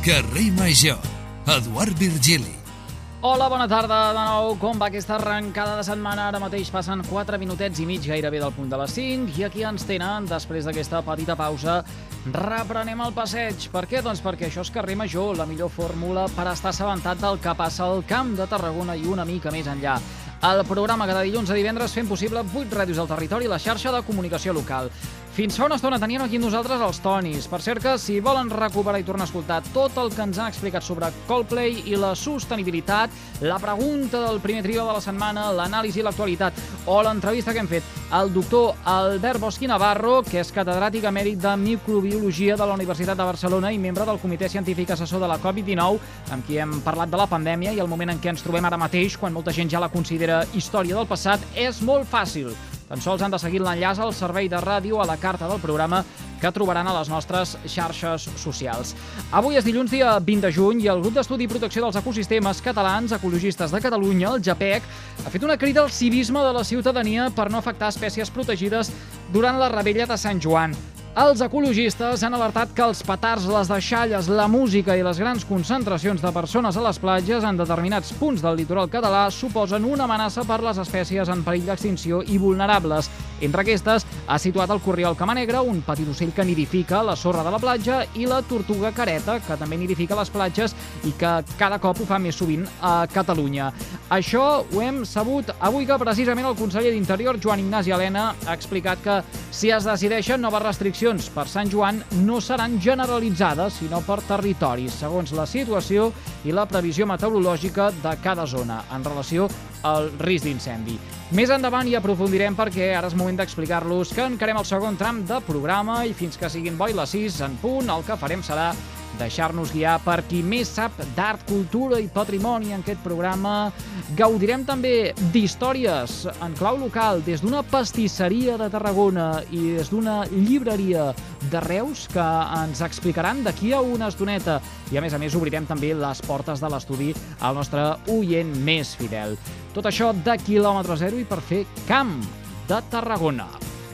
Carrer Major, Eduard Virgili. Hola, bona tarda de nou. Com va aquesta arrencada de setmana? Ara mateix passen 4 minutets i mig gairebé del punt de les 5 i aquí ens tenen, després d'aquesta petita pausa, reprenem el passeig. Per què? Doncs perquè això és Carrer Major, la millor fórmula per estar assabentat del que passa al Camp de Tarragona i una mica més enllà. El programa cada dilluns a divendres fent possible 8 ràdios del territori i la xarxa de comunicació local. Fins fa una estona teníem aquí amb nosaltres els Tonis. Per cert que si volen recuperar i tornar a escoltar tot el que ens han explicat sobre Coldplay i la sostenibilitat, la pregunta del primer trio de la setmana, l'anàlisi i l'actualitat o l'entrevista que hem fet al doctor Albert Bosch i Navarro, que és catedràtic emèrit de microbiologia de la Universitat de Barcelona i membre del comitè científic assessor de la Covid-19, amb qui hem parlat de la pandèmia i el moment en què ens trobem ara mateix, quan molta gent ja la considera història del passat, és molt fàcil. Tan sols han de seguir l'enllaç al servei de ràdio a la carta del programa que trobaran a les nostres xarxes socials. Avui és dilluns, dia 20 de juny, i el Grup d'Estudi i Protecció dels Ecosistemes Catalans Ecologistes de Catalunya, el GEPEC, ha fet una crida al civisme de la ciutadania per no afectar espècies protegides durant la revetlla de Sant Joan. Els ecologistes han alertat que els petards, les deixalles, la música i les grans concentracions de persones a les platges en determinats punts del litoral català suposen una amenaça per les espècies en perill d'extinció i vulnerables. Entre aquestes, ha situat el corriol camanegre, un petit ocell que nidifica a la sorra de la platja, i la tortuga careta, que també nidifica a les platges i que cada cop ho fa més sovint a Catalunya. Això ho hem sabut avui que precisament el conseller d'Interior, Joan Ignasi Elena, ha explicat que si es decideixen noves restriccions per Sant Joan no seran generalitzades, sinó per territoris, segons la situació i la previsió meteorològica de cada zona en relació al risc d'incendi. Més endavant hi aprofundirem perquè ara és moment d'explicar-los que encarem el segon tram de programa i fins que siguin bo i les 6 en punt el que farem serà deixar-nos guiar per qui més sap d'art, cultura i patrimoni en aquest programa. Gaudirem també d'històries en clau local des d'una pastisseria de Tarragona i des d'una llibreria de Reus que ens explicaran d'aquí a una estoneta. I a més obrirem també les portes de l'estudi al nostre oient més fidel. Tot això de quilòmetre zero i per fer Camp de Tarragona.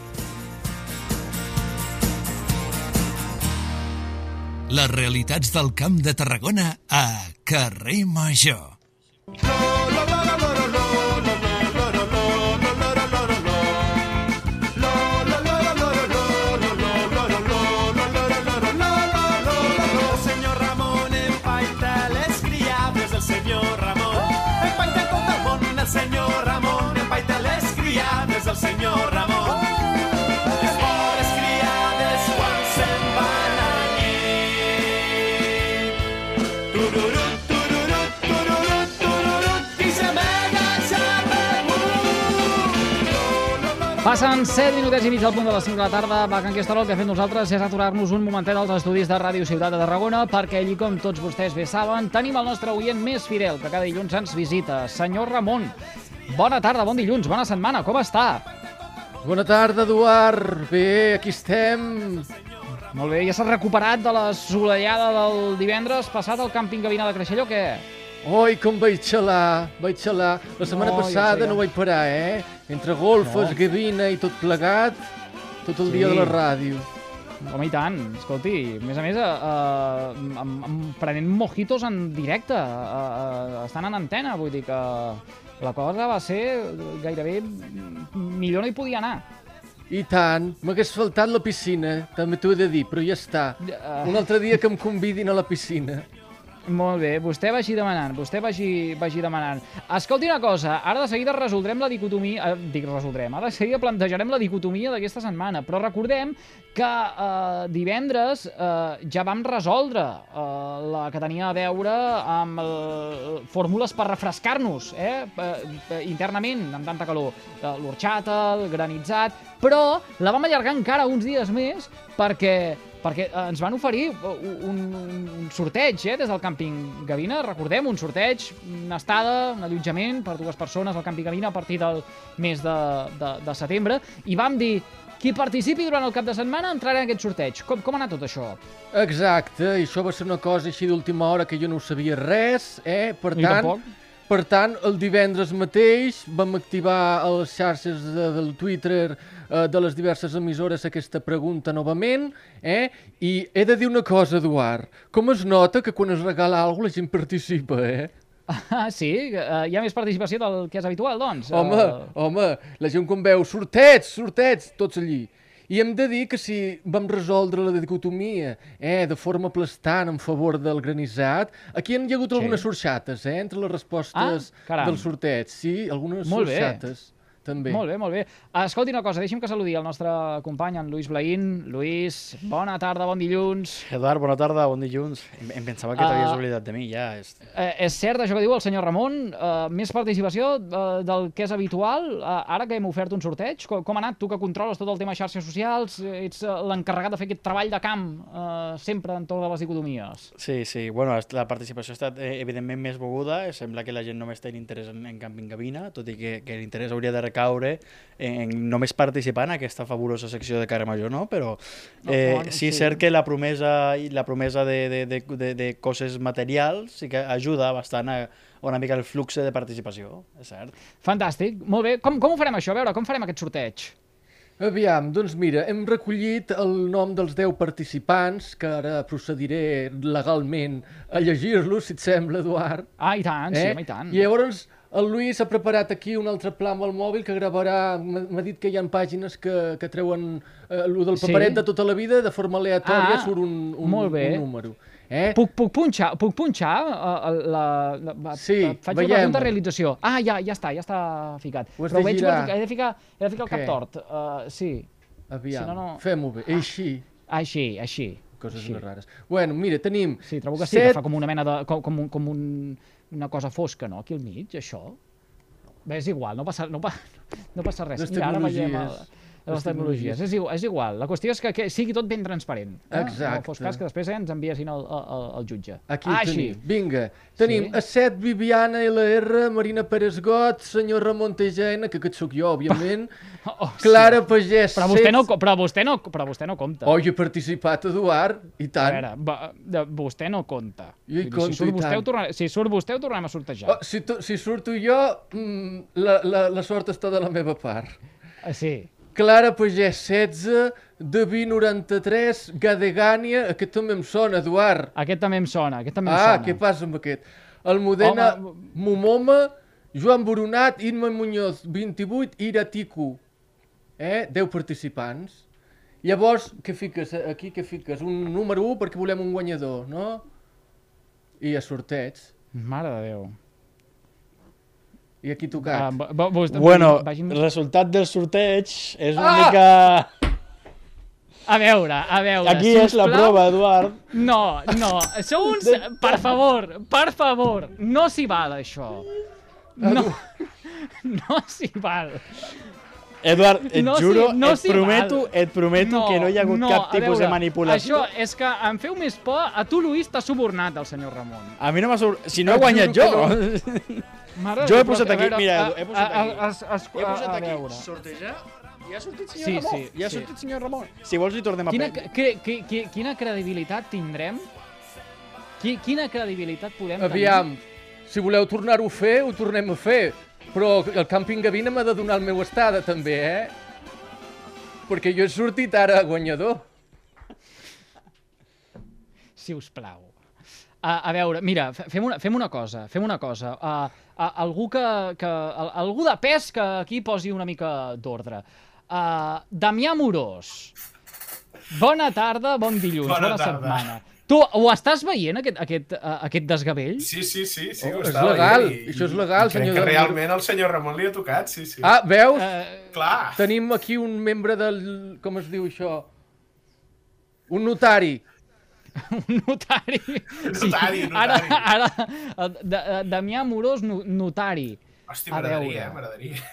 Les realitats del Camp de Tarragona a Carrer Major. Passen 7 minutets i mig al punt de les 5 de la tarda. Va, que en aquesta hora el que fem nosaltres és aturar-nos un momentet als estudis de Ràdio Ciutat de Tarragona perquè allí, com tots vostès bé saben, tenim el nostre oient més fidel que cada dilluns ens visita, senyor Ramon. Bona tarda, bon dilluns, bona setmana, com està? Bona tarda, Eduard. Bé, aquí estem. Molt bé, ja s'ha recuperat de la solellada del divendres passat al càmping Gavina de Creixell o què? Oi, com vaig xalar. La setmana passada no vaig parar, Entre golfes, gavina i tot plegat, tot el dia de la ràdio. Home, i tant, escolti, a més, prenent mojitos en directe, estan en antena, vull dir que la cosa va ser gairebé millor no hi podia anar. I tant, m'hagués faltat la piscina, també t'ho he de dir, però ja està. Un altre dia que em convidin a la piscina. Molt bé, vostè vagi demanant. Escolti una cosa, ara de seguida resoldrem la dicotomia... ara de seguida plantejarem la dicotomia d'aquesta setmana, però recordem que divendres ja vam resoldre la que tenia a veure amb fórmules per refrescar-nos internament, amb tanta calor. L'orxata, el granitzat, però la vam allargar encara uns dies més perquè ens van oferir un sorteig des del càmping Gavina, recordem, un sorteig, una estada, un allotjament per 2 persones al càmping Gavina a partir del mes de setembre, i vam dir, qui participi durant el cap de setmana entrarà en aquest sorteig. Com ha anat tot això? Exacte, i això va ser una cosa així d'última hora que jo no ho sabia res, per tant... Per tant, el divendres mateix vam activar a les xarxes del Twitter de les diverses emissores aquesta pregunta novament, i he de dir una cosa, Eduard. Com es nota que quan es regala alguna cosa la gent participa, Ah, sí? Hi ha més participació del que és habitual, doncs? Home, la gent quan veu sortets, tots allí. I hem de dir que si vam resoldre la dicotomia de forma aplastant en favor del granissat, aquí hi ha hagut algunes sorxates, entre les respostes del sorteig. Sí, algunes sorxates. També. Molt bé. Escolti una cosa, deixi'm que saludi el nostre company, en Lluís Blaín. Lluís, bona tarda, bon dilluns. Eduard, bona tarda, bon dilluns. Em pensava que t'havies oblidat de mi, ja. És cert això que diu el senyor Ramon, més participació del que és habitual, ara que hem ofert un sorteig. Com ha anat? Tu que controles tot el tema xarxes socials, ets l'encarregat de fer aquest treball de camp sempre entorn de les dicotomies. Sí, bueno, la participació ha estat evidentment més beguda, sembla que la gent només té interès en camping cabina, tot i que l'interès hauria de caure en només participar en aquesta fabulosa secció de Carrer Major, no? Però sí és cert que la promesa de coses materials sí que ajuda bastant a una mica el flux de participació, és cert. Fantàstic, molt bé. Com ho farem això? A veure, com farem aquest sorteig? Aviam, doncs mira, hem recollit el nom dels 10 participants, que ara procediré legalment a llegir-los, si et sembla, Eduard. Ah, i tant, sí, home, i tant. I llavors el Lluís ha preparat aquí un altre pla amb el mòbil que gravarà, m'ha dit que hi ha pàgines que treuen el del paperet de tota la vida, de forma aleatòria surt un número. Puc punxar? Sí, faig la pregunta de realització. Ah, ja està ficat. Però veig he de ficar el cap tort. Sí. Aviam, fem-ho bé. Així. Coses més rares. Bueno, mira, tenim... Sí, trobo que sí, que fa com una mena de... com una cosa fosca, no?, aquí al mig, això. Bé, és igual, no passa res. Les tecnologies. Les tecnologies, és igual. La qüestió és que sigui tot ben transparent. Exacte. No fos cas que després ens enviessin el jutge. Aquí ho tenim. Vinga, tenim A7, Viviana LR, Marina Pérez Got, senyor Ramon Tegena, que aquest sóc jo, òbviament, Clara Pagès... Però vostè no compta. Oh, jo he participat, Eduard, i tant. A veure, vostè no compta. Jo hi compto, i tant. Si surt vostè, ho tornem a sortejar. Si surto jo, la sort està de la meva part. Sí. Clara Pagès 16, David 93, Gadegània, aquest també em sona, Eduard. Aquest també em sona. Què passa amb aquest? Almudena Momoma, Joan Boronat, Inma Muñoz 28, Iratico. 10 participants. Llavors, què fiques aquí? Un número 1 perquè volem un guanyador, no? I a sorteig. Mare de Déu. I aquí tocat. Bueno, el resultat del sorteig és una mica... A veure... Aquí és la prova, Eduard. No, sou uns... Per favor, no s'hi val, això. No s'hi val. Eduard, et prometo que no hi ha hagut cap tipus de manipulació. Això és que em feu més por. A tu, Lluís, t'ha subornat el senyor Ramon. A mi no m'ha subornat. Si no he guanyat jo. Jo he posat aquí, mira, he posat aquí, sortejar, i ha sortit senyor Ramon. Ja ha sortit senyor Ramon. Si vols hi tornem a prendre. Quina credibilitat tindrem? Quina credibilitat podem tenir? Aviam, si voleu tornar-ho a fer, ho tornem a fer. Però el càmping Gavina m'ha de donar el meu estada, també, Perquè jo he sortit ara guanyador. Si us plau. A veure, mira, fem una cosa. Algú de pes que aquí posi una mica d'ordre. Damià Morós. Bona tarda, bon dilluns, bona setmana. Tu ho estàs veient, aquest desgavell? Sí, és legal, això és legal, senyor. Crec que realment el senyor Ramon li ha tocat, sí. Ah, veus? Clar. Tenim aquí un membre del... com es diu això? Un notari. Un notari. Notari. Ara, Damià Morós, notari. Hòstia, m'agradaria.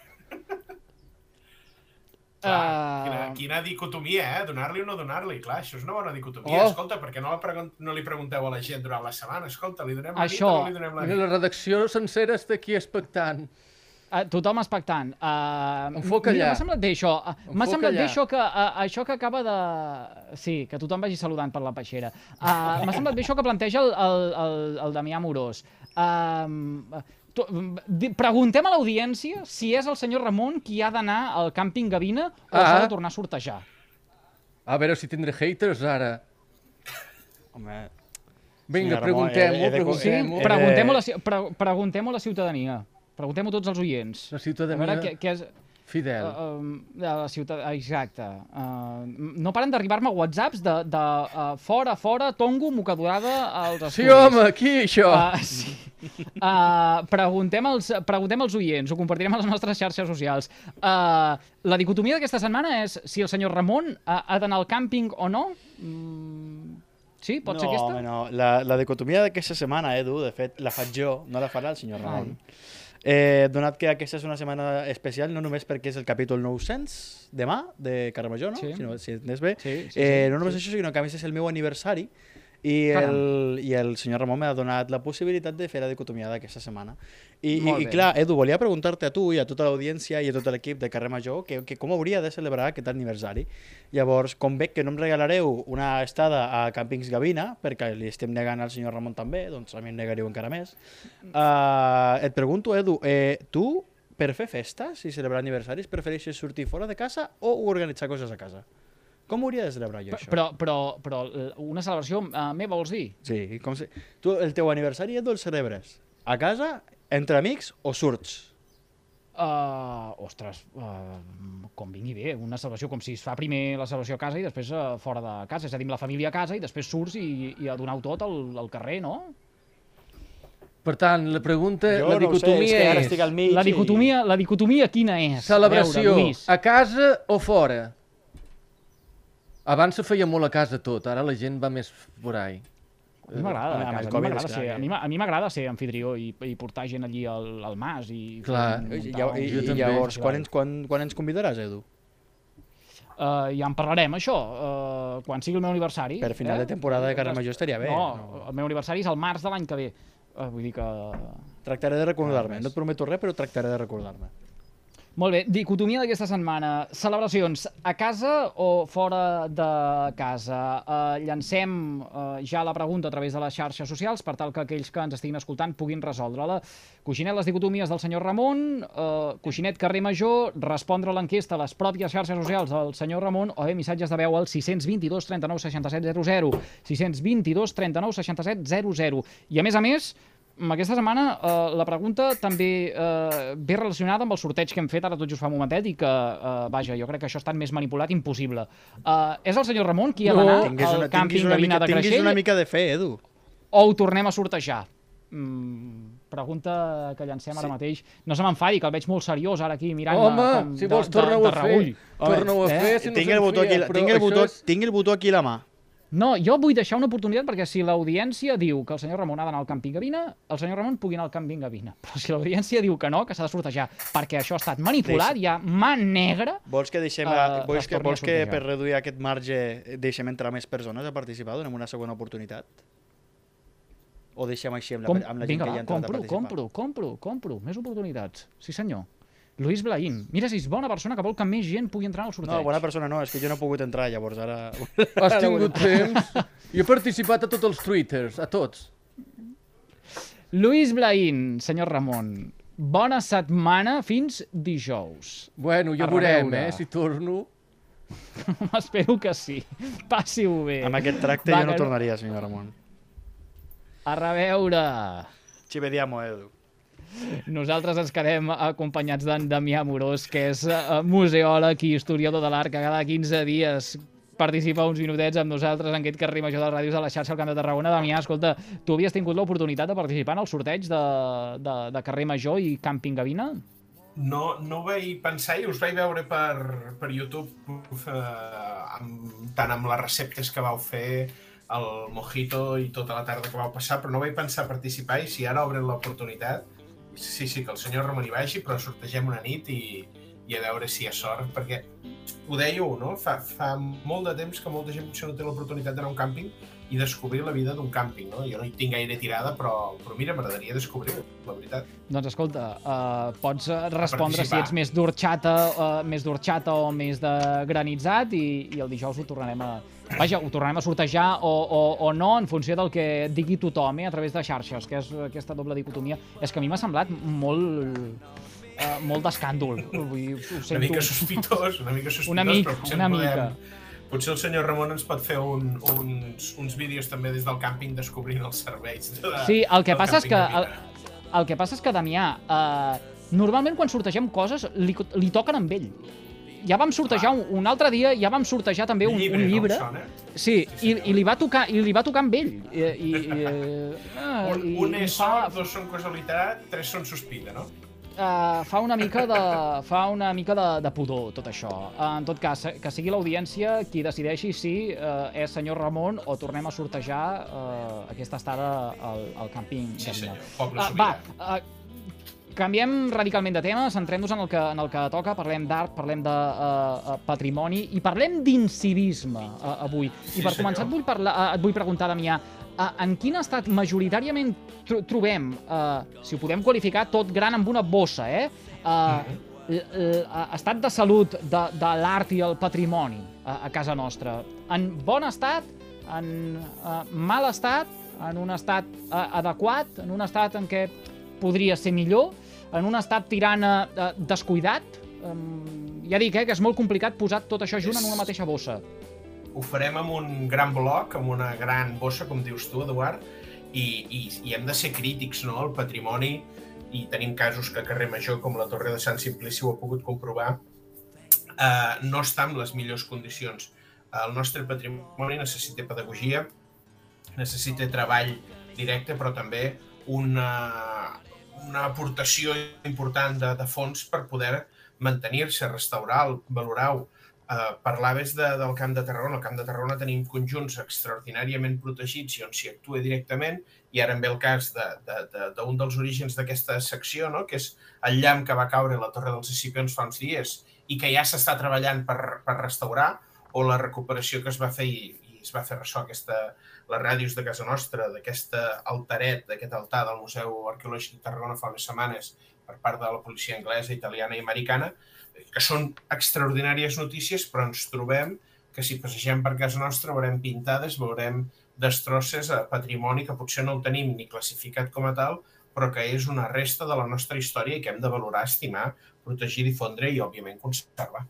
Quina dicotomia, donar-li o no donar-li. Clar, això és una bona dicotomia. Escolta, per què no li pregunteu a la gent durant la setmana? Escolta, li donem la nit o no li donem la nit? La redacció sencera està aquí expectant. Tothom expectant. Enfoca allà. M'ha semblat bé això. M'ha semblat bé això que acaba de... Sí, que tothom vagi saludant per la peixera. M'ha semblat bé això que planteja el Damià Morós. Preguntem a l'audiència si és el senyor Ramon qui ha d'anar al càmping Gavina o s'ha de tornar a sortejar. A veure si tindré haters ara. Home... Vinga, preguntem-ho. Preguntem-ho a la ciutadania. Preguntem-ho a tots els oients. La ciutadania fidel. Exacte. No paren d'arribar-me whatsapps de fora, tongo, mocadurada als estudis. Sí, home, aquí, això. Sí. Preguntem als oients, ho compartirem a les nostres xarxes socials. La dicotomia d'aquesta setmana és si el senyor Ramon ha d'anar al càmping o no. Sí? Pot ser aquesta? No. La dicotomia d'aquesta setmana, Edu, de fet, la faig jo, no la farà el senyor Ramon. Donat que aquesta és una setmana especial, no només perquè és el capítol 900 demà, de Carrer Major, no? Si entens bé. No només això, sinó que a més és el meu aniversari i el senyor Ramon m'ha donat la possibilitat de fer la dicotomia d'aquesta setmana. I clar, Edu, volia preguntar-te a tu i a tota l'audiència i a tot l'equip de Carrer Major que com hauria de celebrar aquest aniversari. Llavors, com veig que no em regalareu una estada a Càmpings Gavina, perquè li estem negant al senyor Ramon també, doncs a mi em negaríeu encara més. Et pregunto, Edu, tu, per fer festes i celebrar aniversaris, prefereixes sortir fora de casa o organitzar coses a casa? Com hauria de celebrar jo això? Però una celebració meva vols dir? Sí, com si... Tu el teu aniversari, Edu, el celebres a casa, entre amics o surts? Ostres, com vingui bé, una celebració com si es fa primer la celebració a casa i després fora de casa, és a dir, amb la família a casa i després surts i a donar-ho tot al carrer, no? Per tant, la pregunta, la dicotomia és... La dicotomia quina és? Celebració a casa o fora? Abans se feia molt a casa tot, ara la gent va més por ahí. A mi m'agrada a mi m'agrada ser anfitrió i portar gent allí al mas i... Clar, i llavors, quan ens convidaràs, Edu? Ja en parlarem, això, quan sigui el meu aniversari. Per final de temporada de Carrer Major estaria bé. No, el meu aniversari és el març de l'any que ve. Vull dir que... Tractaré de recordar-me, no et prometo res, però tractaré de recordar-me. Molt bé, dicotomia d'aquesta setmana. Celebracions a casa o fora de casa? Llancem ja la pregunta a través de les xarxes socials per tal que aquells que ens estiguin escoltant puguin resoldre-la. Coixinet, les dicotomies del senyor Ramon, Coixinet, Carrer Major, respondre a l'enquesta a les pròpies xarxes socials del senyor Ramon o bé missatges de veu al 622 39 67 00, 622 39 67 00. I a més, aquesta setmana la pregunta també ve relacionada amb el sorteig que hem fet ara tot just fa un momentet i que, vaja, jo crec que això ha estat més manipulat impossible. És el senyor Ramon qui ha d'anar al càmping Gavina de Creixell? Tinguis una mica de fe, Edu. O ho tornem a sortejar? Pregunta que llancem ara mateix. No se m'enfadi, que el veig molt seriós ara aquí mirant-me com de reüll. Home, si vols torna-ho a fer. Torna-ho a fer, si no tinc el botó aquí a la mà. No, jo vull deixar una oportunitat perquè si l'audiència diu que el senyor Ramon ha d'anar al càmping Gavina, el senyor Ramon pugui anar al càmping Gavina. Però si l'audiència diu que no, que s'ha de sortejar, perquè això ha estat manipulat, hi ha mà negra... Vols que per reduir aquest marge deixem entrar més persones a participar, donem una segona oportunitat? O deixem així amb la gent que hi ha entrat a participar? Compro, més oportunitats. Sí senyor. Luis Blaín. Mira si és bona persona que vol que més gent pugui entrar al sorteig. No, bona persona no, és que jo no he pogut entrar, llavors ara... Has tingut temps? Jo he participat a tots els twitters, a tots. Luis Blaín, senyor Ramon, bona setmana fins dijous. Bueno, ja veurem, si torno. Espero que sí. Passi-ho bé. Amb aquest tracte jo no tornaria, senyor Ramon. A reveure. Ci vediamo, Edu. Nosaltres ens quedem acompanyats d'en Damià Amorós, que és museòleg i historiador de l'art, que cada 15 dies participa uns minutets amb nosaltres en aquest Carrer Major de Ràdios a la xarxa al Camp de Tarragona. Damià, escolta, tu havies tingut l'oportunitat de participar en el sorteig de Carrer Major i Càmping Gavina? No ho vaig pensar i us vaig veure per YouTube tant amb les receptes que vau fer, el mojito i tota la tarda que vau passar, però no vaig pensar participar i si ara obren l'oportunitat, sí, que el senyor Ramon hi vagi, però sortegem una nit i a veure si hi ha sort, perquè ho dèieu, no? Fa molt de temps que molta gent potser no té l'oportunitat d'anar a un càmping i descobrir la vida d'un càmping, no? Jo no hi tinc gaire tirada, però mira, m'agradaria descobrir-ho, la veritat. Doncs escolta, pots respondre si ets més d'orxata o més de granitzat i el dijous ho tornarem a Vaja, ho tornarem a sortejar o no en funció del que digui tothom a través de xarxes, que és aquesta doble dicotomia. És que a mi m'ha semblat molt d'escàndol. Una mica sospitós, una mica. Potser el senyor Ramon ens pot fer uns vídeos també des del càmping descobrint els serveis. Sí, el que passa és que Damià, normalment quan sortegem coses li toquen amb ell. Ja vam sortejar un altre dia, ja vam sortejar també un llibre. Sí, i li va tocar amb ell. Un és sort, dos són causalitat, tres són sospita, no? Fa una mica de pudor, tot això. En tot cas, que sigui l'audiència qui decideixi si és senyor Ramon o tornem a sortejar aquesta estada al càmping. Sí, senyor, poble sobirà. Canviem radicalment de tema, centrem-nos en el que toca, parlem d'art, parlem de patrimoni i parlem d'incivisme avui. I per començar et vull preguntar, Damià, en quin estat majoritàriament trobem, si ho podem qualificar, tot gran amb una bossa, estat de salut de l'art i el patrimoni a casa nostra? En bon estat, en mal estat, en un estat adequat, en un estat en què podria ser millor, en un estat tirant descuidat? Ja dic, que és molt complicat posar tot això junt en una mateixa bossa. Ho farem amb un gran bloc, amb una gran bossa, com dius tu, Eduard, i hem de ser crítics, no?, al patrimoni, i tenim casos que a Carrer Major, com la Torre de Sant Simplici, ho ha pogut comprovar, no està en les millors condicions. El nostre patrimoni necessita pedagogia, necessita treball directe, però també una aportació important de fons per poder mantenir-se, restaurar-lo, valorar-ho. Parlaves del Camp de Tarragona. Al Camp de Tarragona tenim conjunts extraordinàriament protegits i on s'hi actua directament, i ara en ve el cas d'un dels orígens d'aquesta secció, no?, que és el llamp que va caure a la Torre dels Escipions fa uns dies i que ja s'està treballant per restaurar, o la recuperació que es va fer i es va fer ressò les ràdios de casa nostra, d'aquest altaret, d'aquest altar del Museu Arqueològic de Tarragona fa unes setmanes per part de la policia anglesa, italiana i americana, que són extraordinàries notícies, però ens trobem que si passegem per casa nostra veurem pintades, veurem destrosses a patrimoni que potser no el tenim ni classificat com a tal, però que és una resta de la nostra història i que hem de valorar, estimar, protegir, difondre i, òbviament, conservar.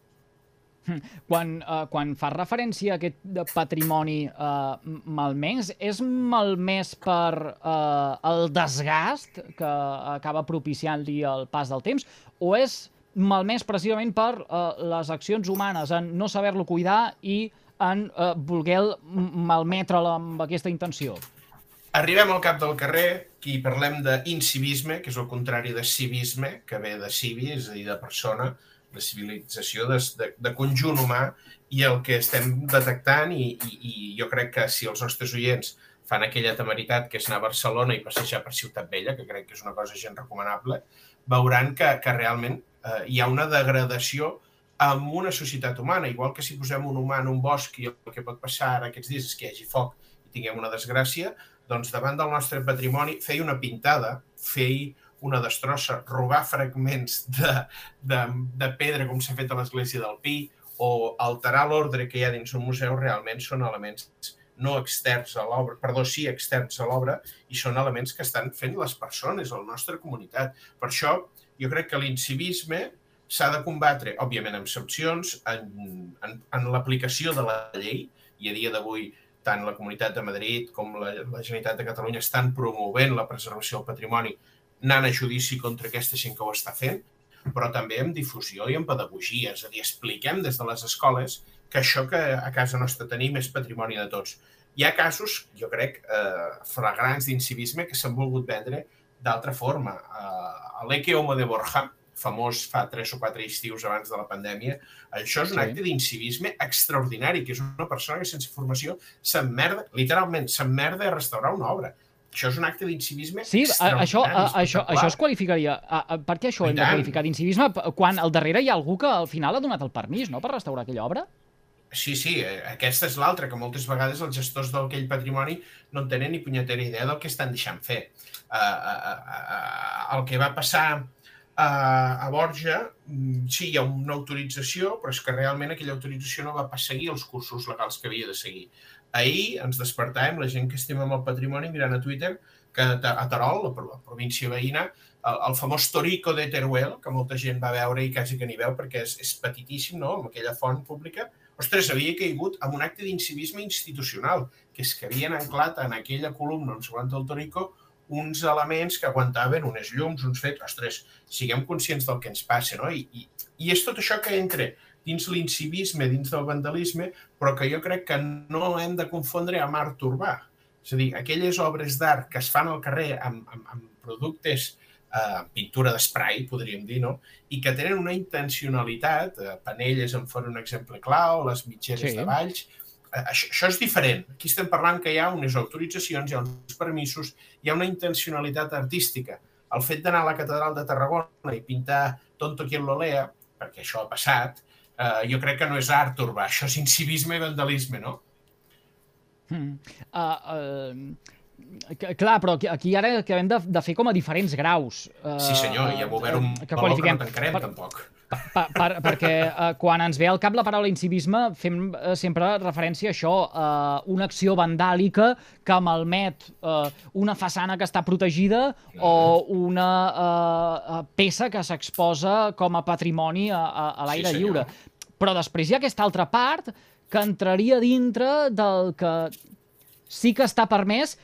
Quan fas referència a aquest patrimoni malmès, és malmès per el desgast que acaba propiciant-li el pas del temps, o és malmès precisament per les accions humanes en no saber-lo cuidar i en voler malmetre'l amb aquesta intenció? Arribem al cap del carrer i parlem d'incivisme, que és el contrari de civisme, que ve de civi, és a dir, de persona, de civilització, de conjunt humà, i el que estem detectant, i jo crec que si els nostres oients fan aquella temeritat que és anar a Barcelona i passejar per Ciutat Vella, que crec que és una cosa gens recomanable, veuran que realment hi ha una degradació en una societat humana, igual que si posem un humà en un bosc i el que pot passar ara aquests dies és que hi hagi foc i tinguem una desgràcia, doncs davant del nostre patrimoni fer una pintada, fer una destrossa, robar fragments de pedra com s'ha fet a l'església del Pi o alterar l'ordre que hi ha dins un museu realment són elements no externs a l'obra, sí externs a l'obra, i són elements que estan fent les persones, la nostra comunitat. Per això jo crec que l'incivisme s'ha de combatre, òbviament, amb sancions, en l'aplicació de la llei, i a dia d'avui tant la Comunitat de Madrid com la Generalitat de Catalunya estan promovent la preservació del patrimoni, anant a judici contra aquesta gent que ho està fent, però també amb difusió i amb pedagogia, és a dir, expliquem des de les escoles que això que a casa nostra tenim és patrimoni de tots. Hi ha casos, jo crec, flagrants d'incivisme que s'han volgut vendre d'altra forma. L'Eke Homo de Borja, famós fa 3 o 4 estius abans de la pandèmia, això és un acte d'incivisme extraordinari, que és una persona que sense formació s'emmerda, literalment, s'emmerda a restaurar una obra. Això és un acte d'incivisme extraordinari. Sí, això es qualificaria. Per què això hem de qualificar d'incivisme quan al darrere hi ha algú que al final ha donat el permís, no?, per restaurar aquella obra? Sí, aquesta és l'altra, que moltes vegades els gestors d'aquell patrimoni no en tenen ni punyetera idea del que estan deixant fer. El que va passar a Borja, sí, hi ha una autorització, però és que realment aquella autorització no va pas seguir els cursos legals que havia de seguir. Ahir ens despertàvem, la gent que estimem el patrimoni, mirant a Twitter, que a Terol, la província veïna, el famós Torico de Teruel, que molta gent va veure i quasi que n'hi veu perquè és petitíssim, no?, amb aquella font pública, ostres, havia caigut amb un acte d'incivisme institucional, que és que havien anclat en aquella columna on s'aguanta el Torico uns elements que aguantaven unes llums, uns fets. Ostres, siguem conscients del que ens passa, no? I és tot això que entra dins l'incivisme, dins del vandalisme, però que jo crec que no hem de confondre amb art urbà. És a dir, aquelles obres d'art que es fan al carrer amb productes, pintura d'esprai, podríem dir, no? I que tenen una intencionalitat, Panelles en fora un exemple clau, les mitgeres de Valls, això és diferent. Aquí estem parlant que hi ha unes autoritzacions, hi ha uns permisos, hi ha una intencionalitat artística. El fet d'anar a la catedral de Tarragona i pintar Tonto quien lo lea, perquè això ha passat, jo crec que no és art urbà, això és incivisme i vandalisme, no? Clar, però aquí ara acabem de fer com a diferents graus. Sí, senyor, i hem obert un valor que no tancarem, tampoc. Perquè quan ens ve al cap la paraula incivisme fem sempre referència a això, una acció vandàlica que malmet una façana que està protegida o una peça que s'exposa com a patrimoni a l'aire lliure. Però després hi ha aquesta altra part que entraria dintre del que sí que està permès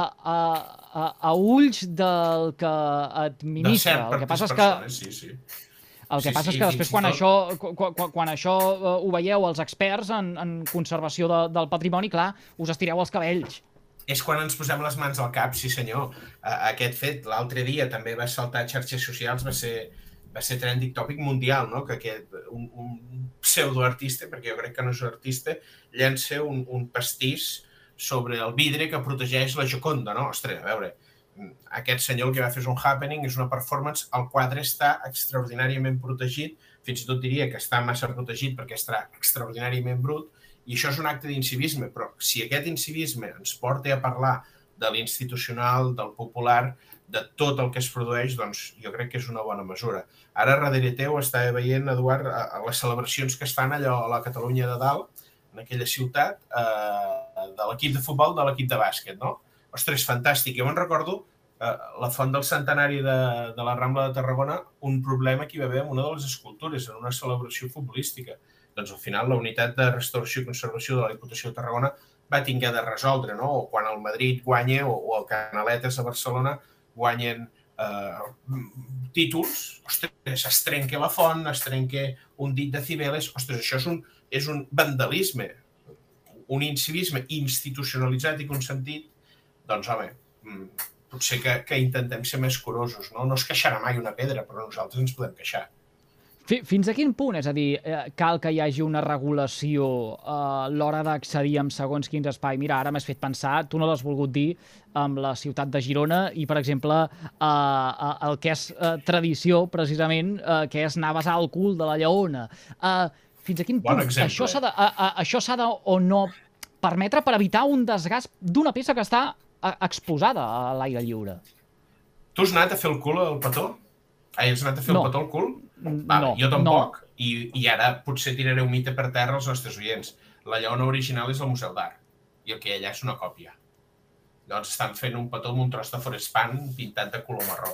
a ulls del que administra. El que passa és que... El que passa és que després, quan això ho veieu els experts en conservació del patrimoni, clar, us estireu els cabells. És quan ens posem les mans al cap, sí senyor. Aquest fet, l'altre dia també va saltar a xarxes socials, va ser trending topic mundial, no? Que un pseudoartista, perquè jo crec que no és artista, llença un pastís sobre el vidre que protegeix la Gioconda, no? Ostres, a veure, aquest senyor el que va fer és un happening, és una performance, el quadre està extraordinàriament protegit, fins i tot diria que està massa protegit perquè està extraordinàriament brut, i això és un acte d'incivisme, però si aquest incivisme ens porta a parlar de l'institucional, del popular, de tot el que es produeix, doncs jo crec que és una bona mesura. Ara, darrere teu, estava veient, Eduard, les celebracions que estan allò a la Catalunya de dalt, en aquella ciutat, de l'equip de futbol, de l'equip de bàsquet, no? Ostres, fantàstic. Jo me'n recordo, la font del centenari de la Rambla de Tarragona, un problema que hi va haver amb una de les escultures, en una celebració futbolística. Doncs al final la unitat de restauració i conservació de la Diputació de Tarragona va haver de resoldre, no? O quan el Madrid guanya o el Canaletes a Barcelona guanyen títols, ostres, es trenca la font, es trenca un dit de Cibeles, ostres, això és un vandalisme, un incivisme institucionalitzat i consentit, doncs, home, potser que intentem ser més curosos, no? No es queixarà mai una pedra, però nosaltres ens podem queixar. Fins a quin punt? És a dir, cal que hi hagi una regulació a l'hora d'accedir en segons quins espais? Mira, ara m'has fet pensar, tu no l'has volgut dir, amb la ciutat de Girona i, per exemple, el que és tradició, precisament, que és anar a besar el cul de la lleona. Fins a quin punt això s'ha de o no permetre per evitar un desgast d'una peça que està exposada a l'aire lliure? Tu has anat a fer el cul al petó? Has anat a fer el petó al cul? No, jo tampoc. I ara potser tiraré un mite per terra als nostres oients. La lleona original és al Museu d'Art i el que hi ha allà és una còpia. Llavors estan fent un petó amb un tros de forespan pintat de color marró.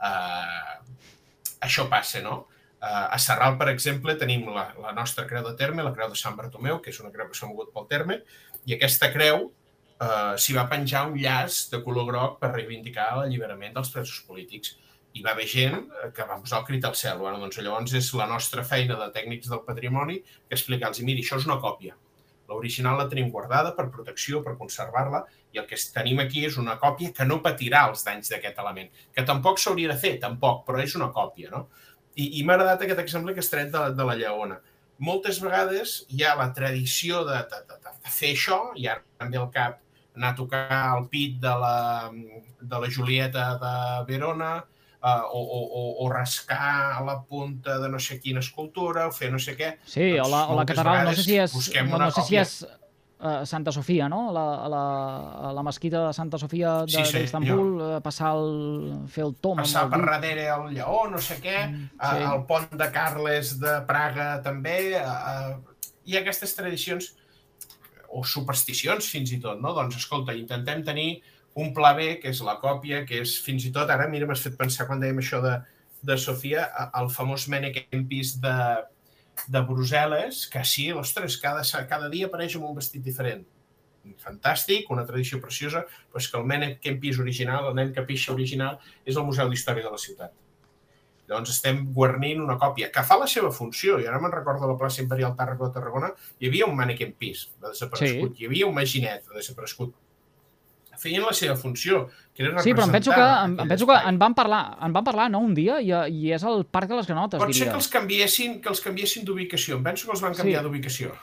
Això passa, no? A Sarral, per exemple, tenim la nostra creu de terme, la creu de Sant Bartomeu, que és una creu que s'ha mogut pel terme, i aquesta creu s'hi va penjar un llaç de color groc per reivindicar l'alliberament dels presos polítics. Hi va haver gent que va posar el crit al cel. Bueno, doncs llavors és la nostra feina de tècnics del patrimoni que explicar-los, miri, això és una còpia. L'original la tenim guardada per protecció, per conservar-la, i el que tenim aquí és una còpia que no patirà els danys d'aquest element, que tampoc s'hauria de fer, tampoc, però és una còpia, no? I m'ha agradat aquest exemple que has tret de la lleona. Moltes vegades hi ha la tradició de fer això, i ara també al cap anar a tocar el pit de la Julieta de Verona, o rascar a la punta de no sé quina escultura, o fer no sé què. Sí, o la catedral, no sé si és Santa Sofia, no? A la mesquita de Santa Sofia d'Istanbul, fer el tom. Passar per darrere el Lleó, no sé què, el pont de Carles de Praga també. Hi ha aquestes tradicions o supersticions fins i tot, no? Doncs escolta, intentem tenir un pla B, que és la còpia, que és fins i tot, ara mira, m'has fet pensar quan dèiem això de Sofia, el famós Mannequin Piece de Brussel·les, que sí, ostres, cada dia apareix amb un vestit diferent. Fantàstic, una tradició preciosa, però és que el Mannequin Piece original, el nen que pixa original, és el Museu d'Història de la ciutat. Llavors estem guarnint una còpia que fa la seva funció, i ara me'n recordo a la plaça Imperial Tàrraco de Tarragona, hi havia un Mannequin Piece de desaparegut, hi havia un Maginet de desaparegut. Feien la seva funció, que era representar... Sí, però em penso que en van parlar, no, un dia, i és el Parc de les Granotes, diria. Pot ser que els canviessin d'ubicació, em penso que els van canviar d'ubicació.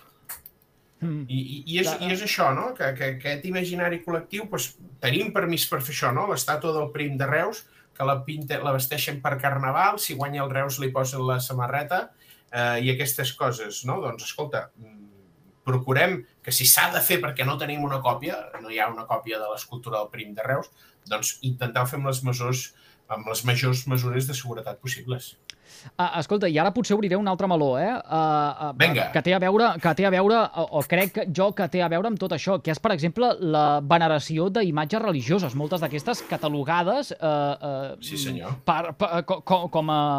I és això, no? Que aquest imaginari col·lectiu, tenim permís per fer això, no? L'estàtua del Prim de Reus, que la vesteixen per Carnaval, si guanya el Reus li posen la samarreta, i aquestes coses, no? Doncs, escolta, procurem que si s'ha de fer perquè no tenim una còpia, no hi ha una còpia de l'escultura del Prim de Reus, doncs intentar fer amb les majors mesures de seguretat possibles. Escolta, i ara potser obriré un altre meló, Vinga. Que té a veure, o crec jo que té a veure amb tot això, que és, per exemple, la veneració d'imatges religioses, moltes d'aquestes catalogades sí, senyor. Com a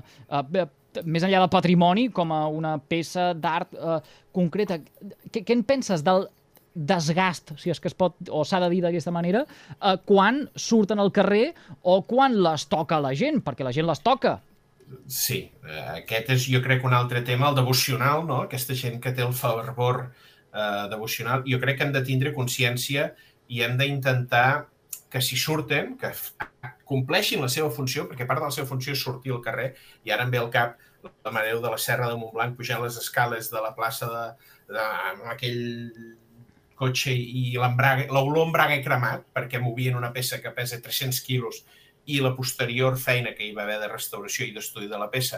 més enllà del patrimoni, com a una peça d'art concreta. Què en penses del desgast, si és que es pot o s'ha de dir d'aquesta manera, quan surten al carrer o quan les toca la gent, perquè la gent les toca? Sí, aquest és, jo crec, un altre tema, el devocional, no? Aquesta gent que té el fervor devocional. Jo crec que hem de tindre consciència i hem d'intentar que si surten, que compleixin la seva funció, perquè part de la seva funció és sortir al carrer, i ara em ve al cap l'Amadeu de la Serra de Montblanc pujant les escales de la plaça amb aquell cotxe i l'olor embrague cremat, perquè movien una peça que pesa 300 quilos i la posterior feina que hi va haver de restauració i d'estudi de la peça.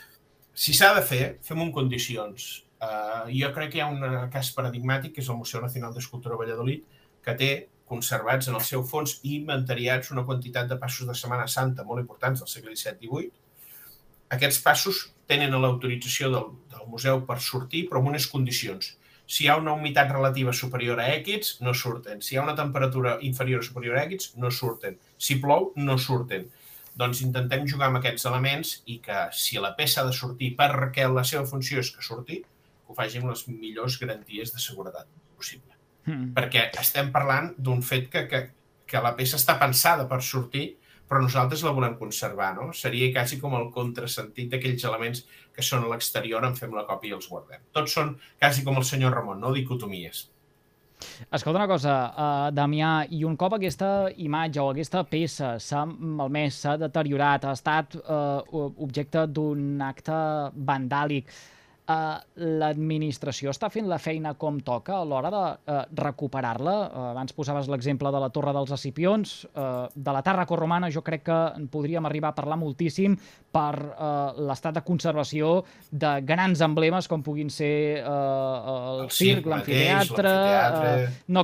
Si s'ha de fer, fem-ho en condicions. Jo crec que hi ha un cas paradigmàtic, que és el Museu Nacional d'Escultura Valladolid, que té conservats en el seu fons i inventariats una quantitat de passos de Setmana Santa molt importants del segle XVII-XVIII. Aquests passos tenen l'autorització del museu per sortir, però amb unes condicions. Si hi ha una humitat relativa superior a X, no surten. Si hi ha una temperatura inferior o superior a X, no surten. Si plou, no surten. Doncs intentem jugar amb aquests elements i que si la peça ha de sortir perquè la seva funció és que surti, ho faci amb les millors garanties de seguretat possible. Perquè estem parlant d'un fet que la peça està pensada per sortir, però nosaltres la volem conservar, no? Seria quasi com el contrasentit d'aquells elements que són a l'exterior, en fem la còpia i els guardem. Tots són quasi com el senyor Ramon, no? Dicotomies. Escolta una cosa, Damià, i un cop aquesta imatge o aquesta peça s'ha malmès, s'ha deteriorat, ha estat objecte d'un acte vandàlic, l'administració està fent la feina com toca a l'hora de recuperar-la? Abans posaves l'exemple de la Torre dels Escipions, de la Tàrraco Romana jo crec que en podríem arribar a parlar moltíssim per l'estat de conservació de grans emblemes com puguin ser el circ, l'amfiteatre... No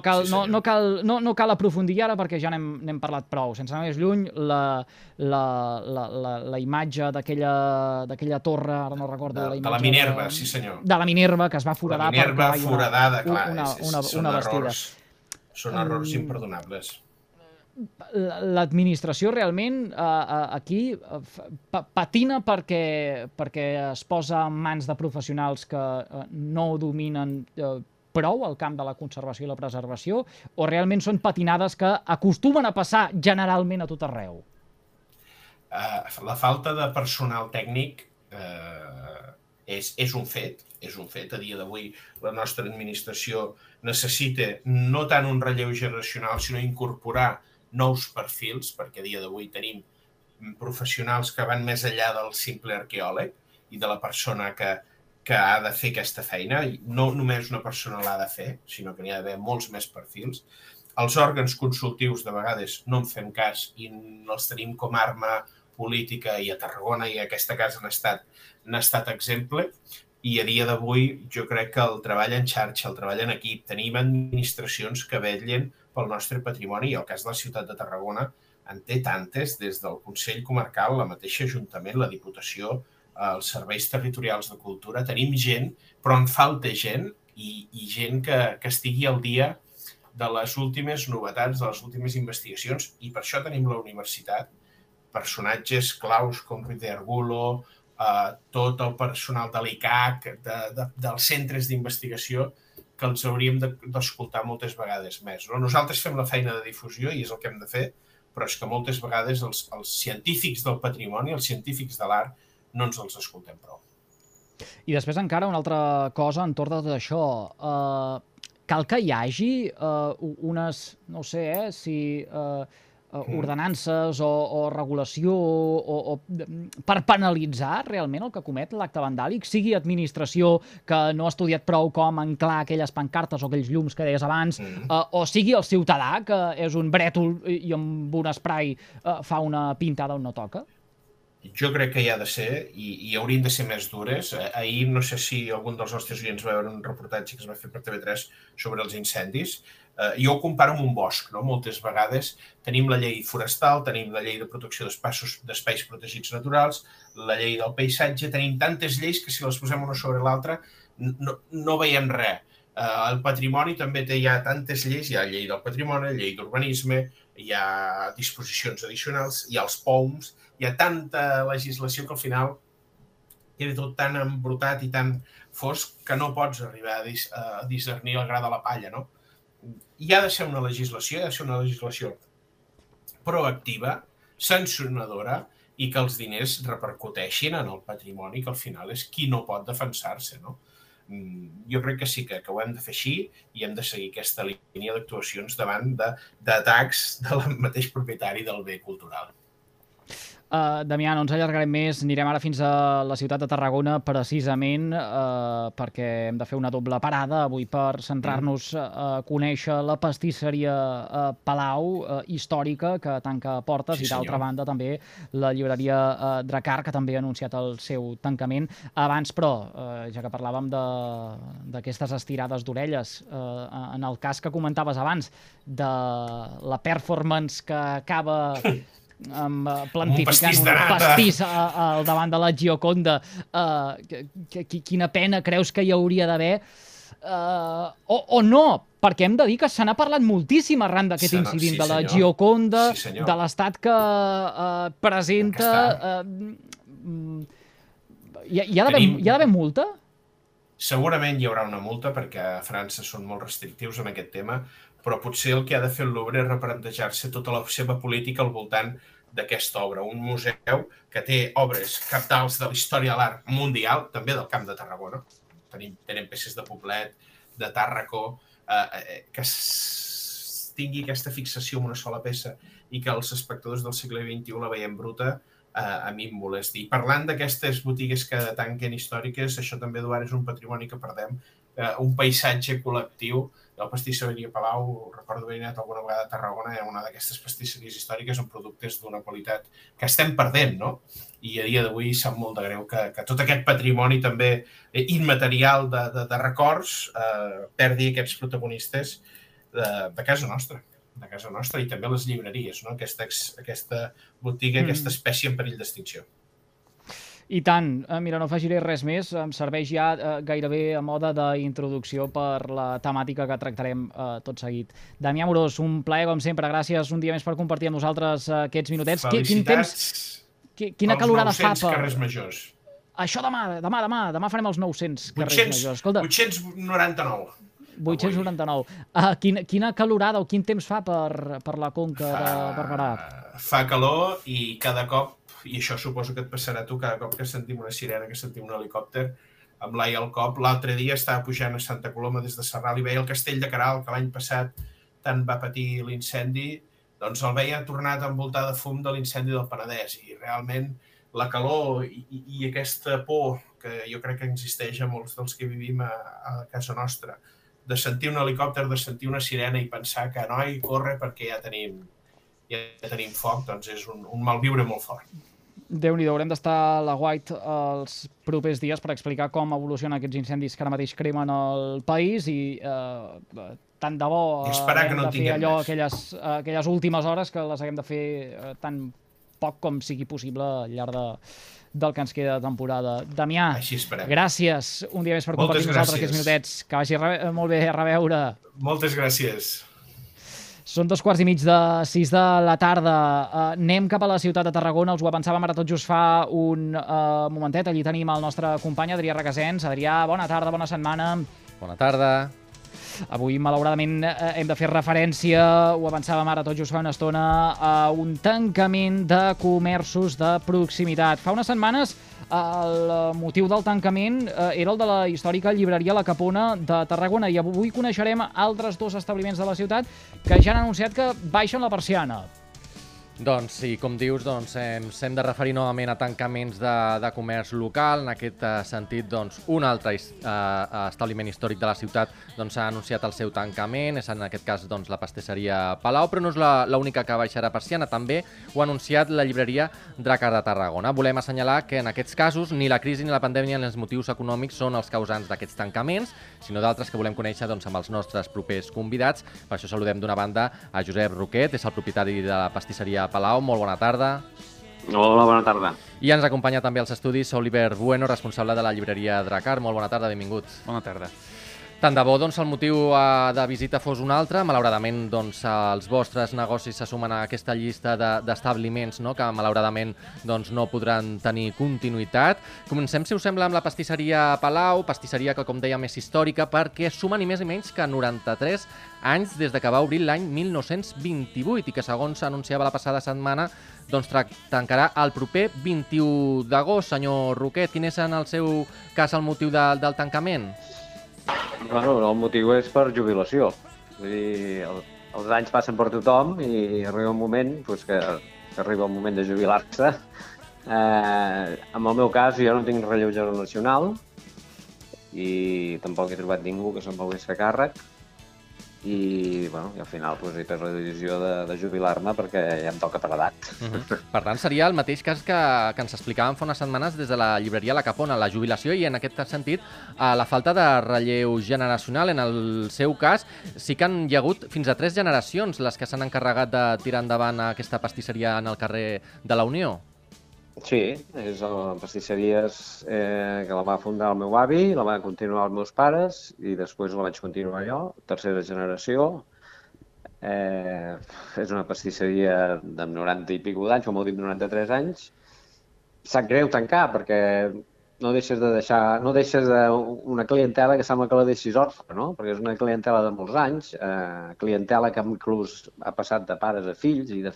cal aprofundir ara perquè ja n'hem parlat prou. Sense anar més lluny, la imatge d'aquella torre, ara no recordo la imatge... De la Minerva, sí senyor. De la Minerva, que es va foradar. La Minerva foradada, clar, una bastida. Són errors imperdonables. L'administració realment aquí patina perquè es posa en mans de professionals que no dominen prou el camp de la conservació i la preservació, o realment són patinades que acostumen a passar generalment a tot arreu? La falta de personal tècnic és un fet. A dia d'avui la nostra administració necessita no tant un relleu generacional, sinó incorporar nous perfils, perquè a dia d'avui tenim professionals que van més enllà del simple arqueòleg i de la persona que ha de fer aquesta feina. No només una persona l'ha de fer, sinó que n'hi ha d'haver molts més perfils. Els òrgans consultius de vegades no en fem cas i els tenim com a arma política, i a Tarragona i a aquesta casa n'ha estat exemple. i a dia d'avui jo crec que el treball en xarxa, el treball en equip, tenim administracions que vetllen pel nostre patrimoni, i el cas de la ciutat de Tarragona en té tantes, des del Consell Comarcal, la mateixa Ajuntament, la Diputació, els serveis territorials de cultura. Tenim gent, però en falta gent, i gent que estigui al dia de les últimes novetats, de les últimes investigacions, i per això tenim la universitat, personatges claus com Ruiz de Arbulo, tot el personal de l'ICAC, dels centres d'investigació, que els hauríem d'escoltar moltes vegades més. Nosaltres fem la feina de difusió i és el que hem de fer, però és que moltes vegades els científics del patrimoni, els científics de l'art, no ens els escoltem prou. I després encara una altra cosa entorn de tot això. Cal que hi hagi unes, no sé, si ordenances o regulació per penalitzar realment el que comet l'acte vandàlic, sigui administració que no ha estudiat prou com anclar aquelles pancartes o aquells llums que deies abans, o sigui el ciutadà que és un brètol i amb un spray fa una pintada on no toca? Jo crec que hi ha de ser, i haurien de ser més dures. Ahir, no sé si algun dels nostres oients va veure un reportatge que es va fer per TV3 sobre els incendis. Jo ho comparo amb un bosc, no? Moltes vegades tenim la llei forestal, tenim la llei de protecció d'espais protegits naturals, la llei del paisatge, tenim tantes lleis que si les posem una sobre l'altra no veiem res. El patrimoni també hi ha tantes lleis, hi ha llei del patrimoni, llei d'urbanisme, hi ha disposicions addicionals, hi ha els POUMs, hi ha tanta legislació que al final queda tot tan embrutat i tan fosc que no pots arribar a discernir el gra de la palla, no? Hi ha de ser una legislació proactiva, sancionadora, i que els diners repercuteixin en el patrimoni, que al final és qui no pot defensar-se, no? Jo crec que sí que ho hem de fer així i hem de seguir aquesta línia d'actuacions davant d'atacs del mateix propietari del bé cultural. Damià, no ens allargarem més, anirem ara fins a la ciutat de Tarragona precisament perquè hem de fer una doble parada avui per centrar-nos a conèixer la pastisseria Palau històrica que tanca portes, i d'altra banda també la llibreria Dracar, que també ha anunciat el seu tancament. Abans, però, ja que parlàvem d'aquestes estirades d'orelles, en el cas que comentaves abans de la performance que acaba plantificant un pastís al davant de la Gioconda, quina pena creus que hi hauria d'haver? O no, perquè hem de dir que se n'ha parlat moltíssim arran d'aquest incident de la Gioconda, de l'estat que presenta. Hi ha d'haver multa? Segurament hi haurà una multa perquè a França són molt restrictius en aquest tema, però potser el que ha de fer el Louvre és replantejar-se tota la seva política al voltant d'aquesta obra. Un museu que té obres cabdals de la història de l'art mundial, també del Camp de Tarragona. Tenim peces de Poblet, de Tàrraco, que tingui aquesta fixació en una sola peça i que els espectadors del segle XXI la veiem bruta, a mi em molesta. I parlant d'aquestes botigues que tanquen històriques, això també, Eduard, és un patrimoni que perdem, un paisatge col·lectiu. El pastisseria Palau, recordo haver anat alguna vegada a Tarragona, una d'aquestes pastisseries històriques amb productes d'una qualitat que estem perdent, no? I a dia d'avui sap molt de greu que tot aquest patrimoni també immaterial de records perdi aquests protagonistes de casa nostra. I també les llibreries, no? Aquesta botiga, aquesta espècie en perill d'extinció. I tant. Mira, no afegiré res més. Em serveix ja gairebé a mode d'introducció per la temàtica que tractarem tot seguit. Damià Amorós, un plaer, com sempre. Gràcies un dia més per compartir amb nosaltres aquests minutets. Felicitats quina calorada fa als 900 carrers majors. Això demà farem els 900 carrers majors. Escolta, 899. 899. Quina calorada o quin temps fa per la Conca de Barberà? Fa calor i cada cop, i això suposo que et passarà a tu, cada cop que sentim una sirena, que sentim un helicòpter, amb l'ai al cop. L'altre dia estava pujant a Santa Coloma des de Sarral i veia el castell de Queralt, que l'any passat tant va patir l'incendi, doncs el veia tornat a envoltar de fum de l'incendi del Penedès. I realment la calor i aquesta por que jo crec que existeix a molts dels que vivim a casa nostra, de sentir un helicòpter, de sentir una sirena i pensar que noi, corre perquè ja tenim foc, doncs és un malviure molt fort. Déu-n'hi-do, haurem d'estar a la White els propers dies per explicar com evolucionen aquests incendis que ara mateix cremen el país i tant de bo esperar que no de fer allò, més. aquelles últimes hores que les haguem de fer tan poc com sigui possible al llarg del que ens queda de temporada. Damià, gràcies un dia més per compartir amb nosaltres aquests minutets. Que vagi molt bé, a reveure. Moltes gràcies. Són 2:15 de la tarda. Anem cap a la ciutat de Tarragona. Us ho avançàvem ara tot just fa un momentet. Allí tenim el nostre company Adrià Requesens. Adrià, bona tarda, bona setmana. Bona tarda. Avui, malauradament, hem de fer referència, ho avançàvem ara tot just fa una estona, a un tancament de comerços de proximitat. Fa unes setmanes el motiu del tancament era el de la històrica llibreria La Capona de Tarragona i avui coneixerem altres 2 establiments de la ciutat que ja han anunciat que baixen la persiana. Doncs sí, com dius, ens hem de referir novament a tancaments de comerç local. En aquest sentit, un altre establiment històric de la ciutat ha anunciat el seu tancament. És en aquest cas la pastisseria Palau, però no és l'única que baixarà persiana. També ho ha anunciat la llibreria Dracar de Tarragona. Volem assenyalar que en aquests casos ni la crisi ni la pandèmia ni els motius econòmics són els causants d'aquests tancaments, sinó d'altres que volem conèixer amb els nostres propers convidats. Per això saludem d'una banda a Josep Roquet, és el propietari de la pastisseria Palau. Molt bona tarda. Hola, bona tarda. I ens acompanya també als estudis Oliver Bueno, responsable de la llibreria Dracar. Molt bona tarda, benvingut. Bona tarda. Tant de bo el motiu de visita fos un altre. Malauradament els vostres negocis se sumen a aquesta llista d'establiments que malauradament no podran tenir continuïtat. Comencem, si us sembla, amb la pastisseria Palau, pastisseria que, com dèiem, és històrica perquè suma ni més ni menys que 93 anys des de que va obrir l'any 1928 i que, segons s'anunciava la passada setmana, tancarà el proper 21 d'agost. Senyor Roquet, quin és en el seu cas el motiu del tancament? Bueno, el motiu és per jubilació. Vull dir, els anys passen per tothom i arriba un moment que arriba el moment de jubilar-se. En el meu cas, jo no tinc relleu generacional i tampoc he trobat ningú que se'n volgués fer càrrec. I al final he pres la decisió de jubilar-me perquè ja em toca per edat. Per tant, seria el mateix cas que ens explicàvem fa unes setmanes des de la llibreria La Capona, la jubilació i, en aquest sentit, la falta de relleu generacional. En el seu cas, sí que hi ha hagut fins a 3 generacions les que s'han encarregat de tirar endavant aquesta pastisseria en el carrer de la Unió. Sí, és la pastisseria que la va fundar el meu avi, la van continuar els meus pares i després la vaig continuar jo, tercera generació. És una pastisseria de 90 i escaig d'anys, com heu dit, 93 anys. Sap greu tancar perquè no deixes una clientela que sembla que la deixis orfa, no? Perquè és una clientela de molts anys, clientela que inclús ha passat de pares a fills i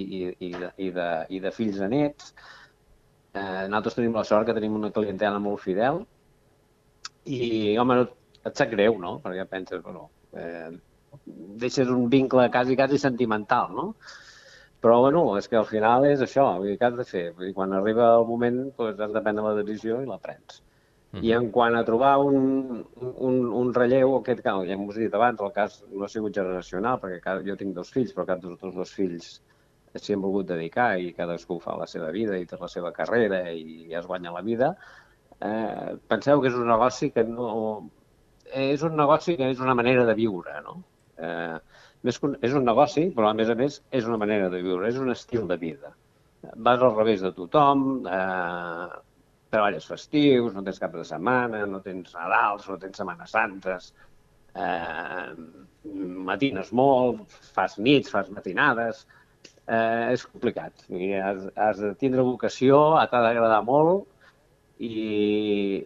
de fills a nets. Nosaltres tenim la sort que tenim una clientela molt fidel i, home, et sap greu, no? Perquè penses, deixes un vincle quasi sentimental, no? Però, és que al final és això, què has de fer? Quan arriba el moment, has de prendre la decisió i la prens. I en quant a trobar un relleu, aquest cas, ja m'ho he dit abans, el cas no ha sigut generacional, perquè jo tinc 2 fills, però cap dels 2 fills s'hi han volgut dedicar i cadascú fa la seva vida i té la seva carrera i ja es guanya la vida. Penseu que és un negoci que és una manera de viure, no? És un negoci, però a més és una manera de viure, és un estil de vida. Vas al revés de tothom, treballes festius, no tens cap de setmana, no tens Nadals, no tens Setmanes Santes, matines molt, fas nits, fas matinades. És complicat. Has de tindre vocació, t'ha d'agradar molt i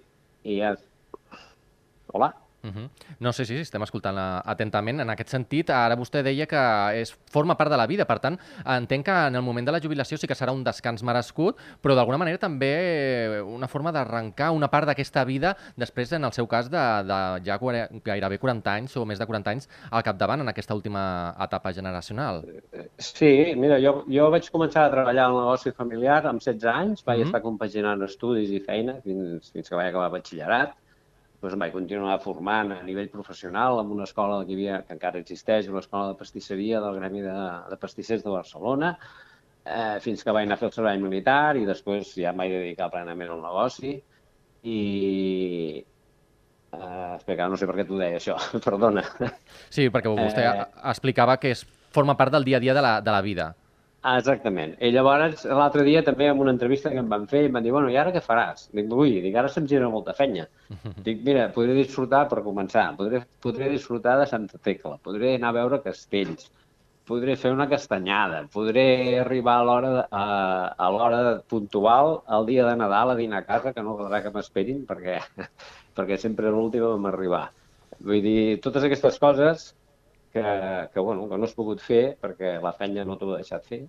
Hola? No sé si estem escoltant atentament. En aquest sentit, ara vostè deia que forma part de la vida. Per tant, entenc que en el moment de la jubilació sí que serà un descans merescut, però d'alguna manera també una forma d'arrencar una part d'aquesta vida després, en el seu cas, de ja gairebé 40 anys o més de 40 anys al capdavant en aquesta última etapa generacional. Sí, mira, jo vaig començar a treballar al negoci familiar amb 16 anys, vaig estar compaginant estudis i feina fins que vaig acabar batxillerat. Em vaig continuar formant a nivell professional en una escola que encara existeix, una escola de pastisseria del Gremi de Pastissers de Barcelona. fins que vaig anar a fer el servei militar i després ja em vaig dedicar plenament al negoci i... espera, que no sé per què t'ho deia, això, perdona. Sí, perquè vostè explicava que forma part del dia a dia de la vida. Exactament. I llavors, l'altre dia també en una entrevista que em van fer, em van dir, bueno, i ara què faràs? Dic, ara se'm gira molta feina. Dic, mira, podré disfrutar, per començar, podré disfrutar de Santa Tecla, podré anar a veure castells, podré fer una castanyada, podré arribar a l'hora puntual el dia de Nadal a dinar a casa, que no caldrà que m'esperin perquè sempre l'últim vam arribar. Vull dir, totes aquestes coses que no has pogut fer perquè la feina no t'ho ha deixat fer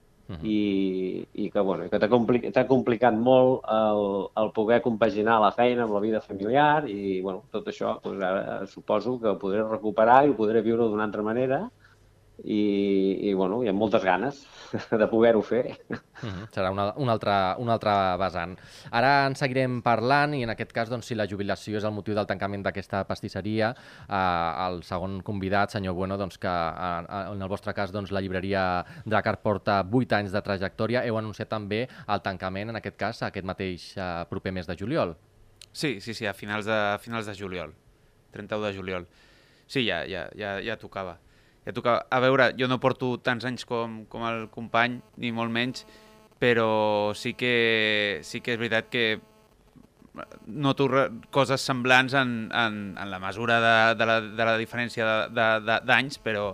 i que t'ha complicat molt el poder compaginar la feina amb la vida familiar i tot això ara suposo que ho podré recuperar i ho podré viure d'una altra manera i amb moltes ganes de poder-ho fer. Serà un altre vessant. Ara en seguirem parlant i en aquest cas, si la jubilació és el motiu del tancament d'aquesta pastisseria, el segon convidat, senyor Bueno, que en el vostre cas la llibreria Drakkar porta 8 anys de trajectòria, heu anunciat també el tancament, en aquest cas, aquest mateix proper mes de juliol. Sí, a finals de juliol, 31 de juliol. Sí, ja tocava. A veure, jo no porto tants anys com el company, ni molt menys, però sí que és veritat que noto coses semblants en la mesura de la diferència d'anys, però...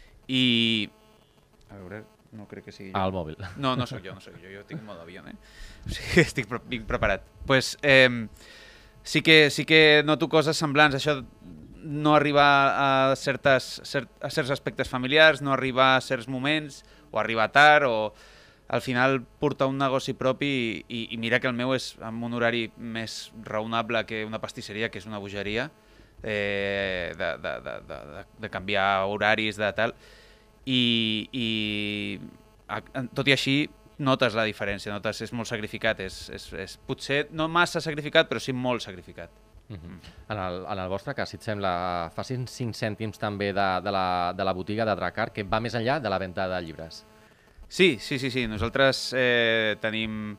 A veure, no crec que sigui jo. Al mòbil. No sóc jo, jo tinc modo avió, O sigui, estic preparat. Pues sí que noto coses semblants, això no arribar a certs aspectes familiars, no arribar a certs moments, o arribar tard, o al final portar un negoci propi i mira que el meu és amb un horari més raonable que una pastisseria, que és una bogeria, de canviar horaris, de tal, i tot i així notes la diferència, és molt sacrificat, és potser no massa sacrificat, però sí molt sacrificat. En el vostre cas, si et sembla, facin 5 cèntims també de la botiga de Drakkar, que va més enllà de la venda de llibres. Sí. Nosaltres tenim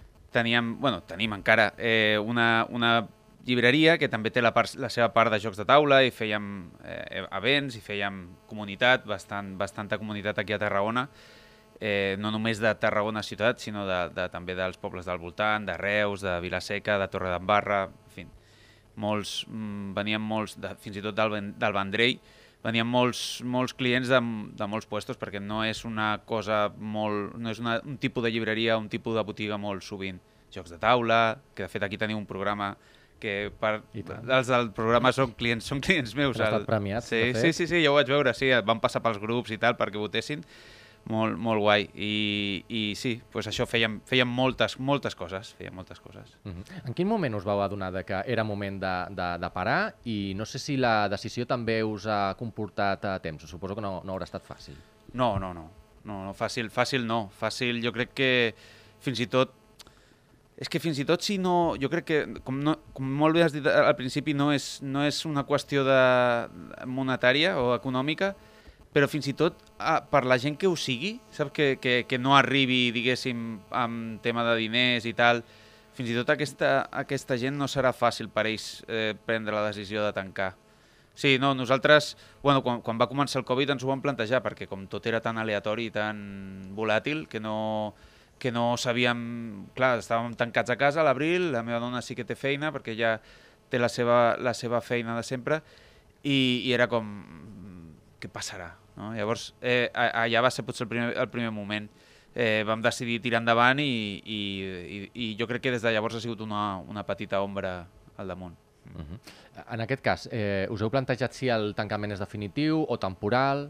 encara una llibreria que també té la seva part de jocs de taula i fèiem events i fèiem comunitat, bastanta comunitat aquí a Tarragona, no només de Tarragona ciutat, sinó també dels pobles del voltant, de Reus, de Vila-seca, de Torredembarra, en fi. Venien molts, fins i tot del Vendrell, venien molts clients de molts puestos perquè no és una cosa molt... no és un tipus de llibreria, un tipus de botiga molt sovint. Jocs de taula, que de fet aquí teniu un programa que els del programa són clients meus. Han estat premiats, de fet. Sí, ja ho vaig veure, sí, van passar pels grups i tal perquè votessin. Molt guai. I sí, doncs això fèiem moltes coses. En quin moment us vau adonar que era moment de parar i no sé si la decisió també us ha comportat temps? Suposo que no haurà estat fàcil. No, fàcil no. Fàcil jo crec que fins i tot si no... Jo crec que, com molt bé has dit al principi, no és una qüestió monetària o econòmica, però fins i tot per la gent que ho sigui, saps? Que no arribi, diguéssim, amb tema de diners i tal, fins i tot aquesta gent no serà fàcil per ells prendre la decisió de tancar. Sí, no, nosaltres, quan va començar el Covid ens ho vam plantejar, perquè com tot era tan aleatori i tan volàtil que no sabíem... Clar, estàvem tancats a casa a l'abril, la meva dona sí que té feina, perquè ja té la seva feina de sempre, i era com... Què passarà? No? Llavors, allà va ser potser el primer moment. Vam decidir tirar endavant i jo crec que des de llavors ha sigut una petita ombra al damunt. En aquest cas, us heu plantejat si el tancament és definitiu o temporal?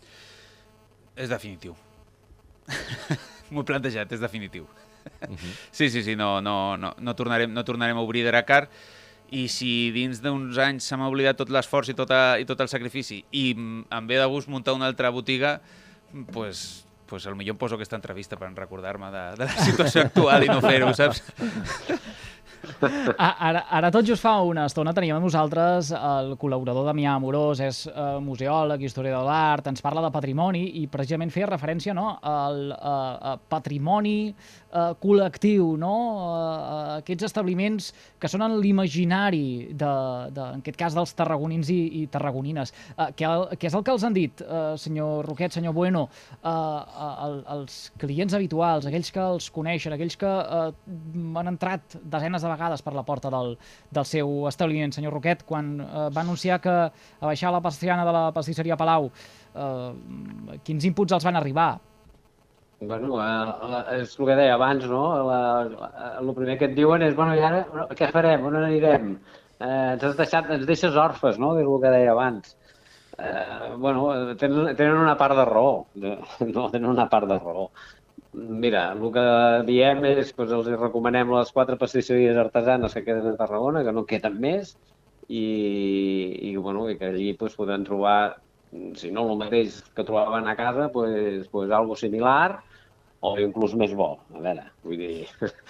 És definitiu. M'ho he plantejat, és definitiu. Sí, no tornarem a obrir Drakkar. I si dins d'uns anys se m'ha oblidat tot l'esforç i tot el sacrifici i em ve de gust muntar una altra botiga, doncs potser em poso aquesta entrevista per recordar-me de la situació actual i no fer-ho, saps? Ara tot just fa una estona teníem amb nosaltres el col·laborador Damià Amorós, és museòleg, historiador de l'art, ens parla de patrimoni i precisament feia referència al patrimoni col·lectiu, aquests establiments que són en l'imaginari, en aquest cas dels tarragonins i tarragonines. Què és el que els han dit, senyor Roquet, senyor Bueno, els clients habituals, aquells que els coneixen, aquells que han entrat desenes de vegades per la porta del seu establiment, senyor Roquet, quan va anunciar que a baixar la persiana de la pastisseria Palau, quins inputs els van arribar? Bueno, és el que deia abans, no? El primer que et diuen és, bueno, i ara què farem? On anirem? Ens deixes orfes, no? És el que deia abans. Bueno, tenen una part de raó. No, tenen una part de raó. Mira, el que diem és que els recomanem les 4 pastisseries artesanes que queden a Tarragona, que no queden més, i que allí podran trobar, si no el mateix que trobaven a casa, algo similar o inclús més bo. A veure, vull dir...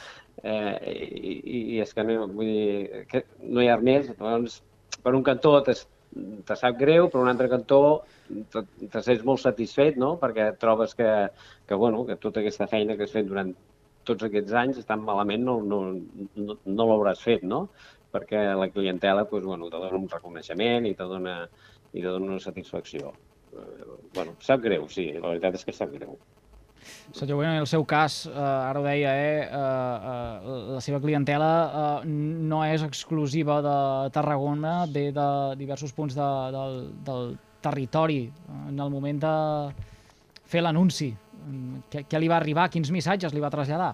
I és que no hi ha més. Doncs, per un cantó te sap greu, per un altre cantó te sents molt satisfet, no? Perquè trobes que tota aquesta feina que has fet durant tots aquests anys tan malament no l'hauràs fet, no? Perquè la clientela te dona un reconeixement i te dona una satisfacció. Sap greu, sí, la veritat és que sap greu. Senyor Bueno, en el seu cas, ara ho deia, la seva clientela no és exclusiva de Tarragona, ve de diversos punts del territori. En el moment de fer l'anunci, què li va arribar? Quins missatges li va traslladar?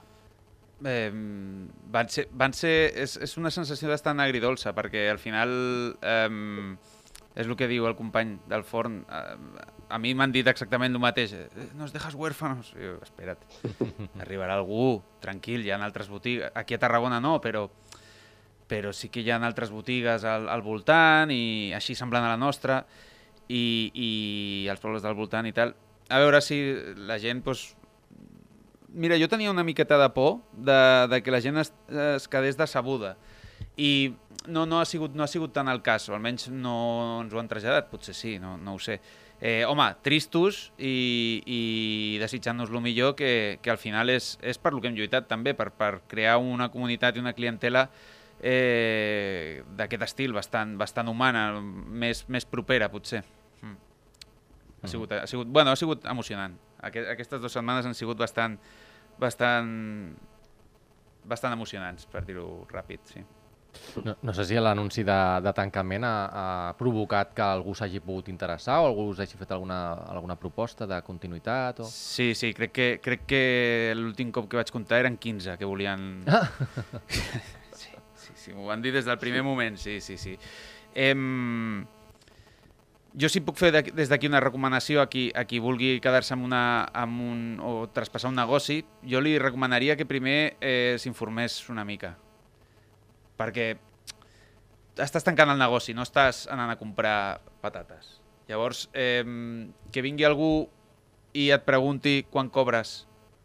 És una sensació bastant agridolça, perquè al final és el que diu el company del forn. A mi m'han dit exactament el mateix. Nos dejas huérfanos. Jo, espera't, arribarà algú, tranquil, hi ha altres botigues. Aquí a Tarragona no, però sí que hi ha altres botigues al voltant i així semblant a la nostra i als pobles del voltant i tal. A veure si la gent... Mira, jo tenia una miqueta de por de que la gent es quedés decebuda i no ha sigut tant el cas, o almenys no ens ho han traslladat, potser sí, no ho sé. Home, tristos i desitjant-nos el millor, que al final és per lo que hem lluitat també, per crear una comunitat i una clientela d'aquest estil, bastant humana, més propera, potser. Ha sigut emocionant. Aquestes 2 setmanes han sigut bastant emocionants, per dir-ho ràpid, sí. No sé si l'anunci de tancament ha provocat que algú s'hagi pogut interessar o algú us hagi fet alguna proposta de continuïtat? Sí, crec que l'últim cop que vaig comptar eren 15 que volien... Sí, m'ho van dir des del primer moment, sí. Jo sí puc fer des d'aquí una recomanació a qui vulgui quedar-se o traspassar un negoci. Jo li recomanaria que primer s'informés una mica, perquè estàs tancant el negoci, no estàs anant a comprar patates. Llavors, que vingui algú i et pregunti quan cobres,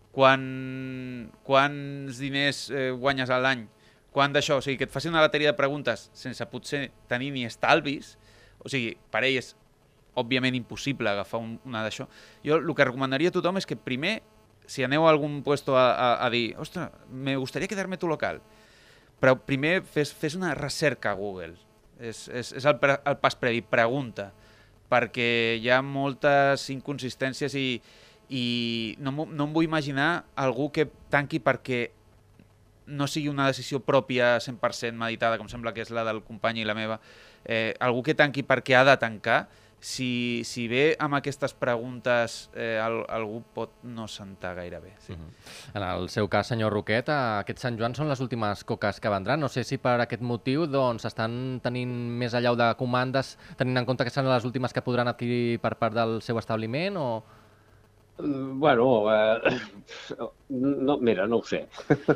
quants diners guanyes a l'any, quan d'això, o sigui, que et faci una bateria de preguntes sense potser tenir ni estalvis, o sigui, per ell és òbviament impossible agafar una d'això. Jo el que recomanaria a tothom és que primer, si aneu a algun puesto a dir «Ostres, me gustaría quedarme tu local», però primer fes una recerca a Google. És el pas previ, pregunta, perquè hi ha moltes inconsistències i no em vull imaginar algú que tanqui perquè no sigui una decisió pròpia 100% meditada, com sembla que és la del company i la meva. Algú que tanqui perquè ha de tancar, si ve amb aquestes preguntes, algú pot no sentar gaire bé. Sí. En el seu cas, senyor Roquet, aquest Sant Joan són les últimes coques que vendran. No sé si per aquest motiu estan tenint més allau de comandes, tenint en compte que seran les últimes que podran adquirir per part del seu establiment o... Mira, no ho sé.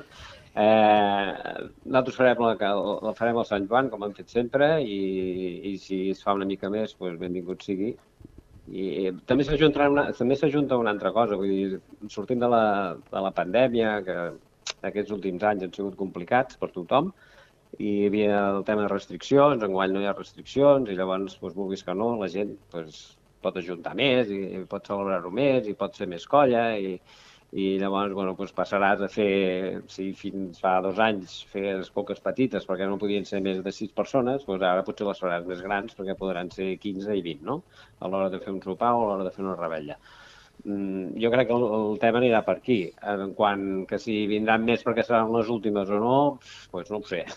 Nosaltres farem el Sant Joan, com hem fet sempre, i si es fa una mica més, benvingut sigui. I també s'ajunta una altra cosa, vull dir, sortint de la pandèmia, que aquests últims anys han sigut complicats per tothom, i hi havia el tema de restriccions, enguany no hi ha restriccions, i llavors, vulguis que no, la gent pot ajuntar més, i pot celebrar-ho més, i pot ser més colla, i llavors passaràs a fer, si fins fa 2 anys feies poques petites perquè no podien ser més de 6 persones, ara potser les faràs més grans perquè podran ser 15 i 20, no? A l'hora de fer un sopar o a l'hora de fer una revetlla. Jo crec que el tema anirà per aquí. En quant que si vindran més perquè seran les últimes o no, doncs no ho sé.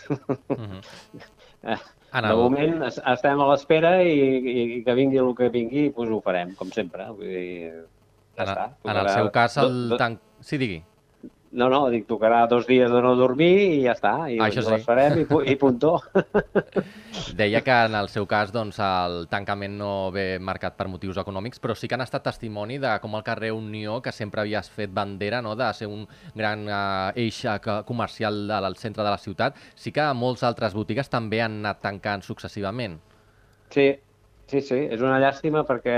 De moment estem a l'espera i que vingui el que vingui, doncs ho farem, com sempre. Vull dir, ja està. En el seu cas, el tanc... Sí, digui. No, dic, tocarà 2 dies de no dormir i ja està, i les farem i puntó. Deia que en el seu cas el tancament no ve marcat per motius econòmics, però sí que han estat testimoni de com el carrer Unió, que sempre havies fet bandera de ser un gran eix comercial al centre de la ciutat, sí que moltes altres botigues també han anat tancant successivament. Sí, és una llàstima perquè...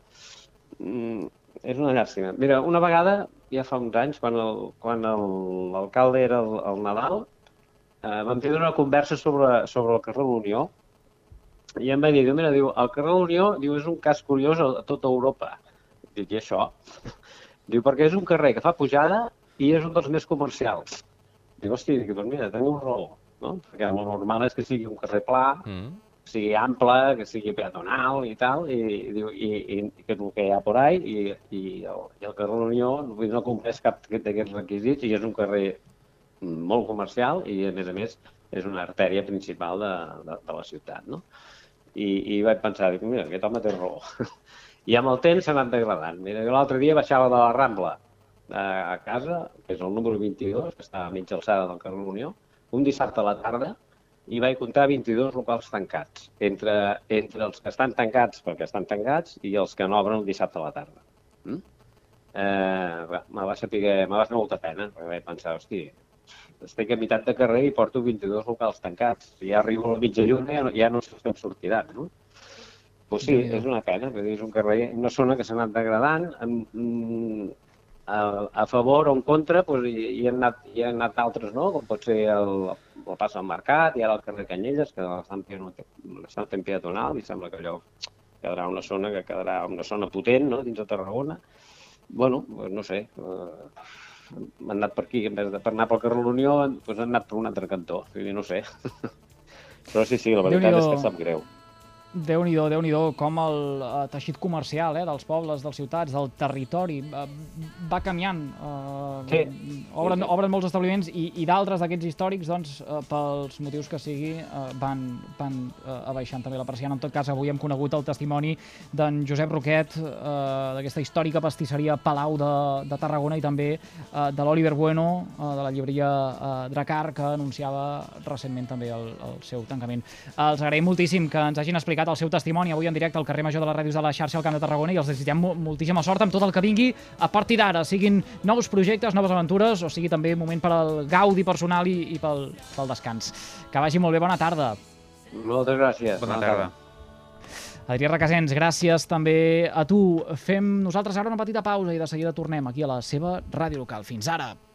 És una llàstima. Mira, una vegada, ja fa uns anys, quan l'alcalde era el Nadal, vam tindre una conversa sobre el carrer Unió, i em va dir, mira, el carrer Unió és un cas curiós a tota Europa. Dic, i això? Diu, perquè és un carrer que fa pujada i és un dels més comercials. Dic, hosti, doncs mira, teniu raó, no? Perquè el normal és que sigui un carrer pla, sigui ample, que sigui peatonal i tal, i que és el que hi ha por ahí, i el carrer Unió no compleix cap d'aquests requisits i és un carrer molt comercial i, a més, és una artèria principal de la ciutat, no? I vaig pensar, mira, aquest home té raó. I amb el temps s'ha anat degradant. Mira, jo l'altre dia baixava de la Rambla a casa, que és el número 22, que està a mitja alçada del carrer Unió, un dissabte a la tarda, i vaig comptar 22 locals tancats, entre els que estan tancats perquè estan tancats i els que no obren el dissabte a la tarda. Me va fer molta pena, perquè vaig pensar, hosti, estic a meitat de carrer i porto 22 locals tancats. Si ja arribo a la mitja lluna ja no sé com sortiran, no? Doncs sí, és una pena, perquè és un carrer, una zona que s'ha anat degradant, a favor o en contra, hi han anat altres, no? Com pot ser el pas al Mercat, i ara el carrer Canyelles, que l'estan fent peatonal, i sembla que allò quedarà una zona potent, no?, dins de Tarragona. Bueno, no sé, han anat per aquí, en vez de per anar pel carrer Unió, han anat per un altre cantó, no sé. Però sí, la veritat és que sap greu. Déu-n'hi-do, com el teixit comercial dels pobles, dels ciutats, del territori, va canviant. Obren molts establiments i d'altres d'aquests històrics, doncs, pels motius que sigui, van abaixant també la persiana. En tot cas, avui hem conegut el testimoni d'en Josep Roquet, d'aquesta històrica pastisseria Palau de Tarragona, i també de l'Oliver Bueno, de la llibreria Dracar, que anunciava recentment també el seu tancament. Els agraïm moltíssim que ens hagin explicat el seu testimoni avui en directe al carrer Major de les Ràdios de la xarxa al Camp de Tarragona, i els desitgem moltíssima sort amb tot el que vingui a partir d'ara, siguin nous projectes, noves aventures, o sigui també moment per al gaudi personal i pel descans. Que vagi molt bé, bona tarda. Moltes gràcies. Bona tarda. Adrià Requesens, gràcies també a tu. Fem nosaltres ara una petita pausa i de seguida tornem aquí a la seva ràdio local. Fins ara.